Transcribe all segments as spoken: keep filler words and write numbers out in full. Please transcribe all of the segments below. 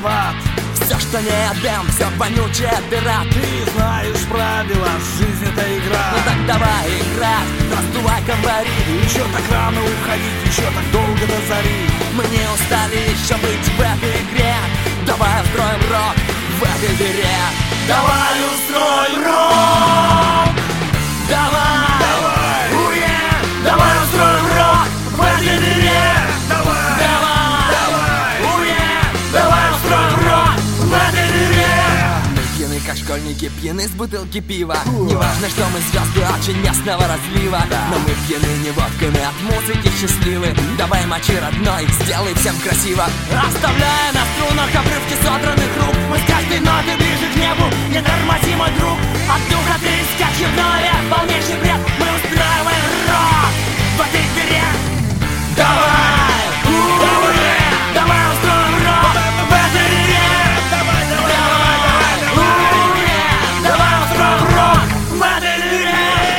виноват. Все, что не отдам, все вонючая дыра. Ты знаешь правила, жизнь это игра. Ну так давай играть, раздувай комбари. Еще так рано уходить, еще так долго до зари. Мы не устали еще быть в этой игре. Давай устроим рок в этой дыре. Давай устроим рок. Давай, Давай, уе, давай устроим рок в этой дыре. Давай, давай, давай, уе. давай устроим рок в этой дыре. Мы пьяны, как школьники, пьяны с бутылки пива. Неважно, что мы звезды очень местного разлива. Но мы пьяны не водками, от музыки счастливы. Давай мочи, родной, сделай всем красиво. Оставляя на струнах обрывки содранных рук, мы с каждой ноты ближе к небу. Не тормози, мой друг, от духа ты скачешь в норе. Полнейший бред, мы устраиваем рок в этой дыре. Давай, уе, давай устроим рок в этой дыре. Давай, давай, давай, давай, Уе, давай устроим рок в этой дыре.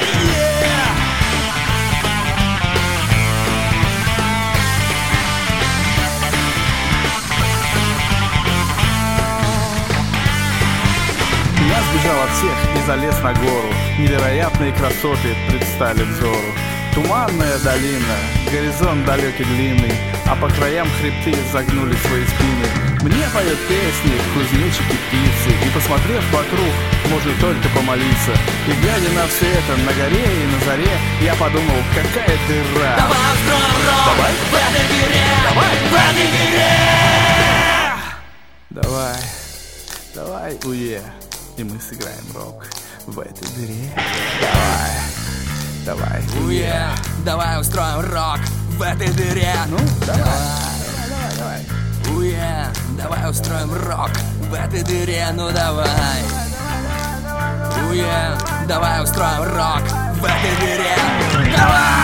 Я сбежал от всех и залез на гору. Невероятные красоты предстали взору. Туманная долина, горизонт далекий длинный, а по краям хребты загнули свои спины. Мне поют песни кузнечики птицы, и посмотрев вокруг, можно только помолиться. И глядя на все это на горе и на заре, я подумал, какая дыра. Давай устроим рок Давай. в этой дыре. Давай. В этой дыре. Давай, давай, уе, и мы сыграем рок в этой дыре. Давай, давай, Уе, давай устроим рок в этой дыре. Ну, давай, давай, давай, давай. Уе, давай устроим рок в этой дыре. Ну давай. Уе, давай устроим рок в этой дыре. Давай.